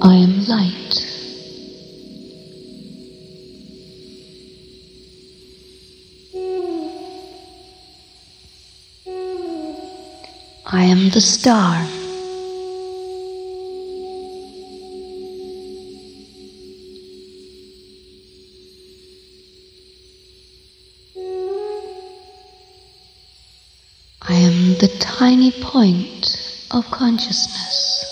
I am light. I am the star. I am the tiny point of consciousness.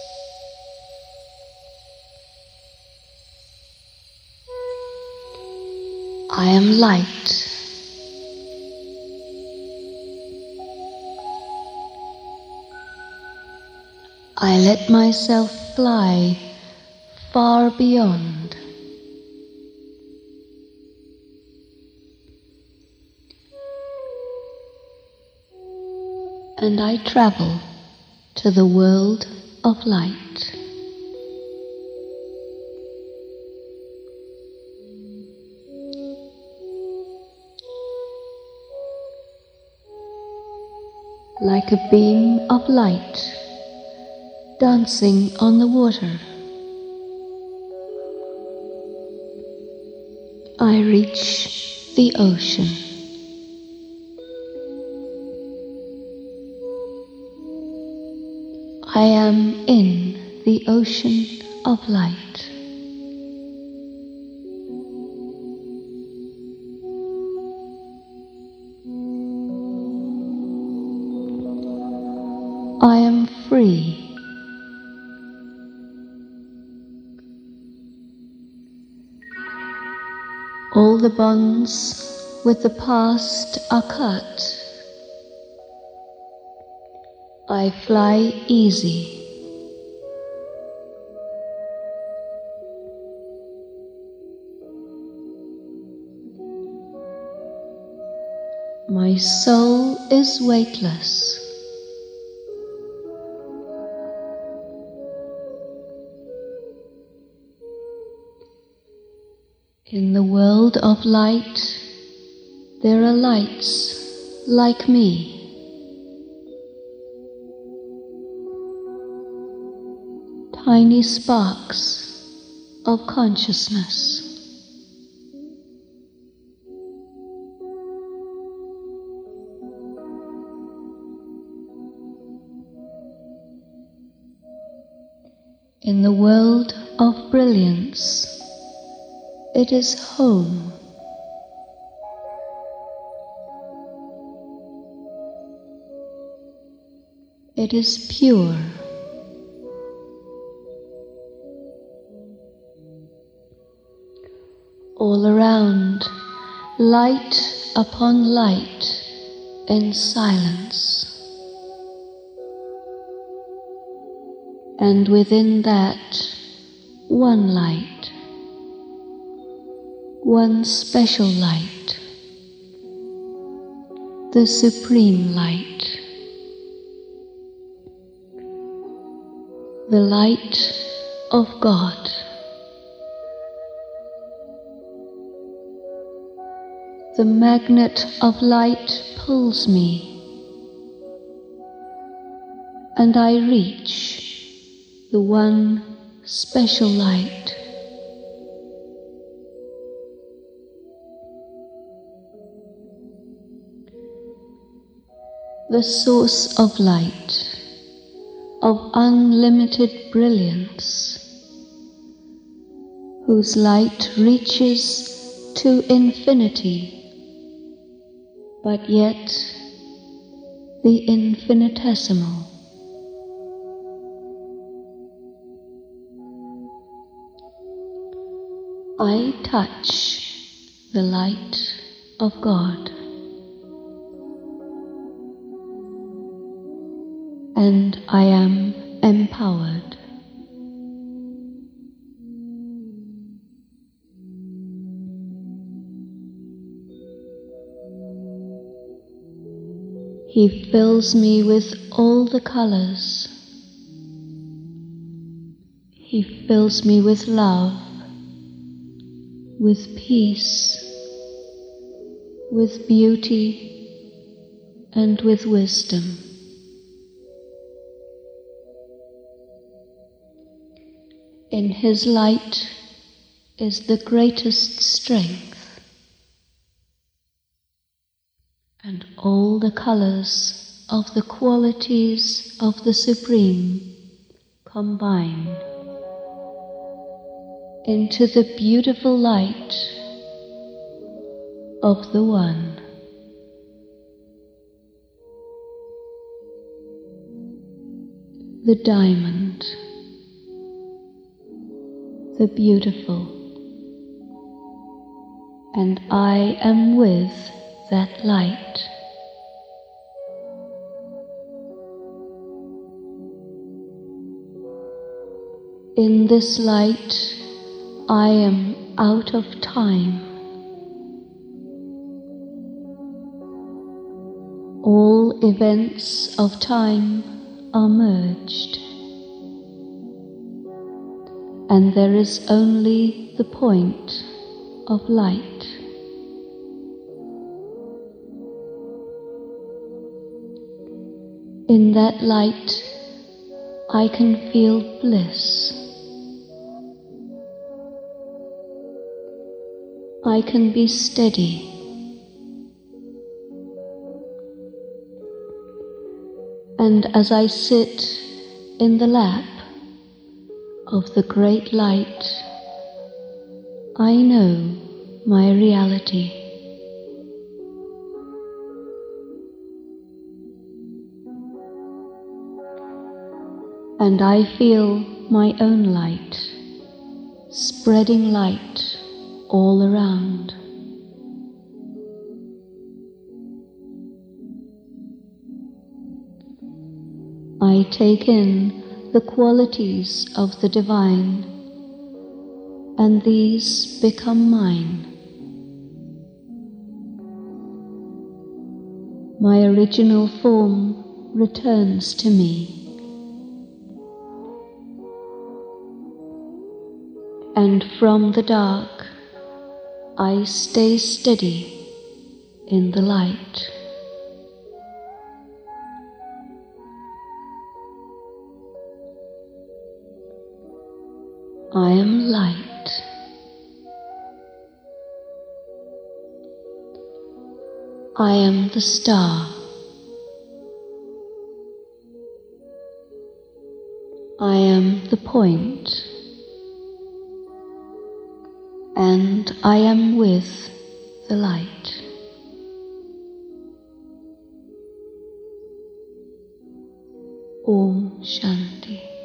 I am light. I let myself fly far beyond. And I travel to the world of light. Like a beam of light dancing on the water, I reach the ocean. I am in the ocean of light. I am free. All the bonds with the past are cut. I fly easy. My soul is weightless. In the world of light, there are lights like me. Tiny sparks of consciousness. In the world of brilliance, it is home. It is pure. All around, light upon light in silence. And within that, one light, one special light, the supreme light, the light of God. The magnet of light pulls me, and I reach the one special light. The source of light, of unlimited brilliance, whose light reaches to infinity, but yet the infinitesimal. I touch the light of God, and I am empowered. He fills me with all the colors. He fills me with love, with peace, with beauty, and with wisdom. In His light is the greatest strength, and all the colors of the qualities of the Supreme combine into the beautiful light of the One. The diamond, the beautiful, and I am with that light. In this light, I am out of time. All events of time are merged, and there is only the point of light. In that light, I can feel bliss. I can be steady. And as I sit in the lap of the great light, I know my reality. And I feel my own light, spreading light all around. I take in the qualities of the Divine, and these become mine. My original form returns to me, and from the dark I stay steady in the light. I am light. I am the star. I am the point, and I am with the light. Om Shanti.